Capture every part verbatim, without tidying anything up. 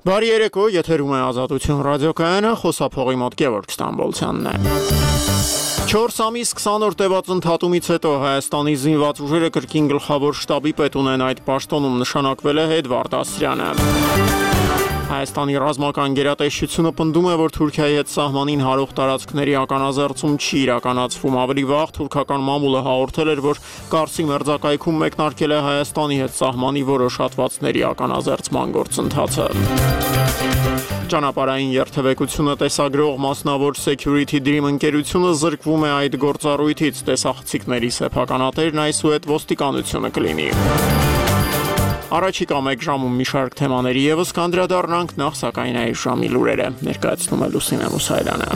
Բարի երեկո, եթերում է Ազատություն ռադիոկայանը, խոսափողի մոտ Գևորգ Ստամբոլցյանն է։ չորս ամիս քսան օր տևած ընդհատումից հետո Հայաստանի զինված ուժերը կրկին գլխավոր շտաբի պետ ունեն, այդ պաշտոնում նշանակվել է Էդվարդ Ասրյանը։ Հայաստանի ռազմական գերատեսչությունը պնդում է, որ Թուրքիայի հետ սահմանին հարող տարածքների ականազերծում չի իրականացվում։ Ավելի վաղ թուրքական մամուլը հաղորդել էր, որ Կարսի մերձակայքում մեկնարկել է Հայաստանի հետ սահմանի որոշ հատվածների ականազերծման գործընթացը։ Ճանապարհային երթևեկությունը տեսագրող մասնավոր Security Dream ընկերությունը զրկվում է այդ գործառույթից, տեսախցիկների սեփականատերն այսուհետ ոստիկանությունը կլինի։ Առաջիկա մեկ ժամում մի շարք թեմաների ևս կանդրադառնանք, նախ սակայն այս ժամի լուրերը ներկայացնում է Լուսինե Մուսայելյանը։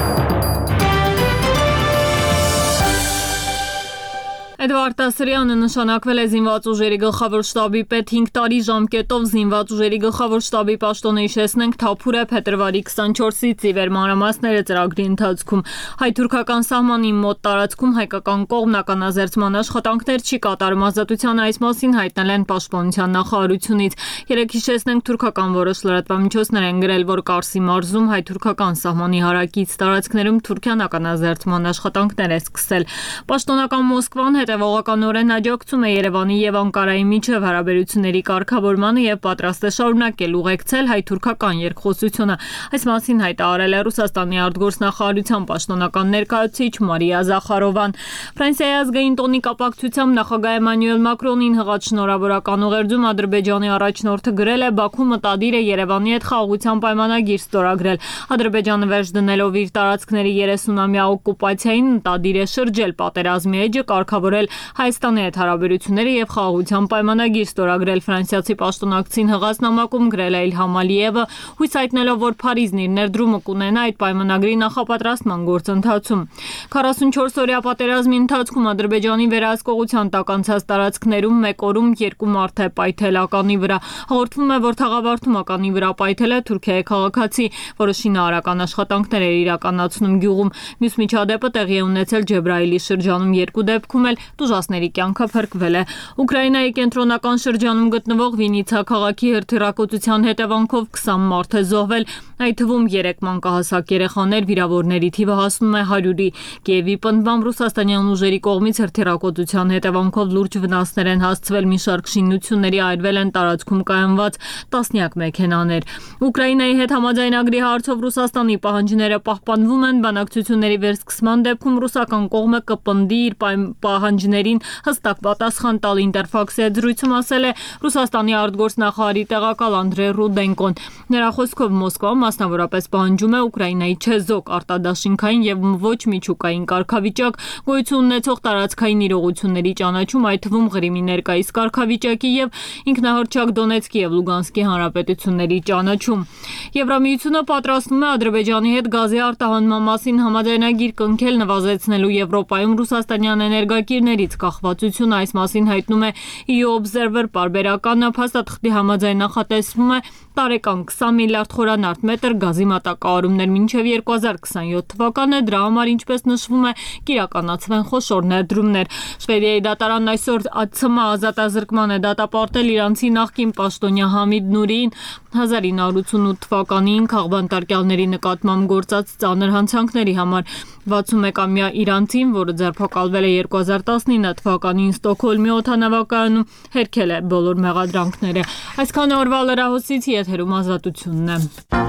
Էդվարդ Ասրյանը նշանակվել է զինված ուժերի գլխավոր շտաբի պետ հինգ տարի ժամկետով զինված ուժերի գլխավոր շտաբի պաշտոնը հիշեցնենք թափուր է փետրվարի քսանչորսից ի վեր մանրամասները ծրագրի ընթացքում հայ-թուրքական սահմանի մոտ տարածքում հայկական կողմն ականազերծման աշխատանքներ չի կատարում ազատության այս մասին հայտնել են պաշտպանության նախարարությունից երեկ հիշեցնենք թուրքական որոշ լրատվամիջոցներ են գրել որ Կարսի մարզում հայ-թուրքական սահմանի հարակից տարածքներում Թուրքիան ականազերծման աշխատանքներ է սկսել պաշտոնական Մոսկվան հետևողականորեն աջակցում է Երևանի եւ Անկարայի միջև հարաբերությունների կարգավորմանը եւ պատրաստ է շարունակել ուղեկցել հայ-թուրքական երկխոսությունը։ Այս մասին հայտարարել է Ռուսաստանի արտգործնախարարության պաշտոնական ներկայացուցիչ Մարիա Զախարովան։ Ֆրանսիայի ազգային տոնի կապակցությամբ նախագահ Էմանուել Մակրոնին հղած շնորհավորական ուղերձում Ադրբեջանի առաջնորդը գրել է Բաքու մտադիր է Երևանի հետ խաղաղության պայմանագիր ստորագրել։ Ադրբեջանը վերջ դնելով իր տարածքների երեսունամյա օկուպացիային մտադիր է շրջել պատերազմի էջը կարգավորել Հայաստանի հետ հարաբերությունները եւ խաղաղության պայմանագիր ստորագրել ֆրանսիացի պաշտոնակցին հղած նամակում գրել է Իլհամ Ալիևը հույս հայտնելով որ Փարիզն իր ներդրումը կունենա այդ պայմանագրի նախապատրաստման գործընթացում քառասունչորս օրյա պատերազմի ընթացքում Ադրբեջանի վերահսկողության տակ անցած տարածքներում մեկ օրում երկու մարդ է պայթել ականի վրա հաղորդվում է որ թաղավարտում ականի վրա պայթել է Թուրքիայի քաղաքացի որը շինարարական աշխատանքներ էր իրականացնում գյուղում մյուս միջադեպը տեղի է ունեցել Ջեբրայիլի շրջանում երկու դեպքում էլ Տուժասների կյանքը փրկվել է։ Ուկրաինայի կենտրոնական շրջանում գտնվող Վինիցա քաղաքի հրթիռակոծության հետևանքով քսան մարդ է զոհվել, այդ թվում երեք մանկահասակ երեխաներ, վիրավորների թիվը հասնում է հարյուրի։ Կիևի պնդմամբ ռուսաստանյան ուժերի կողմից հրթիռակոծության հետևանքով լուրջ վնասներ են հասցվել, մի շարք շինությունների այրվել են տարածքում կայանված տասնյակ մեքենաներ։ Ուկրաինայի հետ համաձայնագրի հարցով Ռուսաստանի պահանջները պահպանվում են, բանակցությունների վերսկսման դեպքում ռուսական կողմը կպնդի իր պահանջներին հստակ պատասխան տալ Ինտերֆաքսի հետ զրույցում ասել է Ռուսաստանի արտգործնախարարի տեղակալ Անդրեյ Ռուդենկոն։ Նրա խոսքով Մոսկվան մասնավորապես պահանջում է Ուկրաինայի չեզոք արտադաշինքային եւ ոչ միջուկային կարգավիճակ, գոյություն ունեցող տարածքային իրողությունների ճանաչում, այդ թվում Ղրիմի ներկայիս կարգավիճակի եւ ինքնահռչակ Դոնեցկի եւ Լուգանսկի հանրապետությունների ճանաչում։ Եվրամիությունը պատրաստվում է Ադրբեջանի հետ գազի արտահանման մասին համաձայնագիր կնքել նվազեցնելու Եվրոպայում ռուսաստանյան էներգակիրներից կախվածությունը այս մասին հայտնում է E U Observer պարբերականը փաստաթղթի համաձայն նախատեսվում է տարեկան քսան միլիարդ խորանարդ մետր գազի մատակարարումներ մինչև երկու հազար քսանյոթ թվականը դրա համար ինչպես նշվում է կիրականացվեն խոշոր ներդրումներ Շվեդիայի դատարանն այսօր ԱՑՄ ազատազրկման է դատապարտել իրանցի նախկին պաշտոնյա Համիդ Նուրիին հազար ինը հարյուր ութսունութ թվականին քաղբանտարկյալների նկատմամբ գործած ծանր հանցանքների համար վաթսունմեկամյա իրանցին, որը ձերբակալվել է երկու հազար տասնինը թվականին Ստոկհոլմի օդանավակայանում հերքել է բոլոր մեղադրանքները։ Այսքան օրվա լրահոսից եթերում ազատությունն է։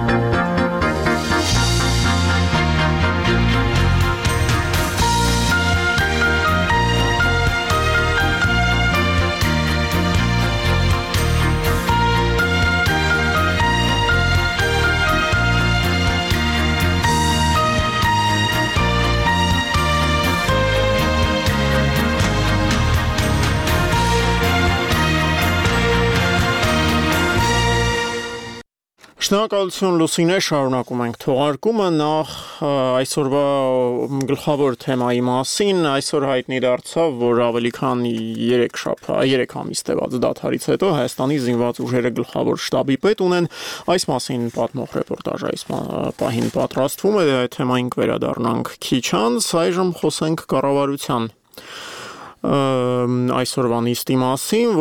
Շնորհակալություն Լուսինե, շարունակում ենք թողարկումը նախ այսօրվա գլխավոր թեմայի մասին այսօր հայտնի դարձավ, որ ավելի քան երեք շաբաթ, երեք ամիս տևած դադարից հետո Հայաստանի զինված ուժերը գլխավոր շտաբի պետ ունեն, այս մասին պատմող ռեպորտաժ այս պահին պատրաստվում է, այդ թեմային կվերադառնանք քիչ անց, այժմ խոսենք կառավարության այսօրվա նիստի մասին,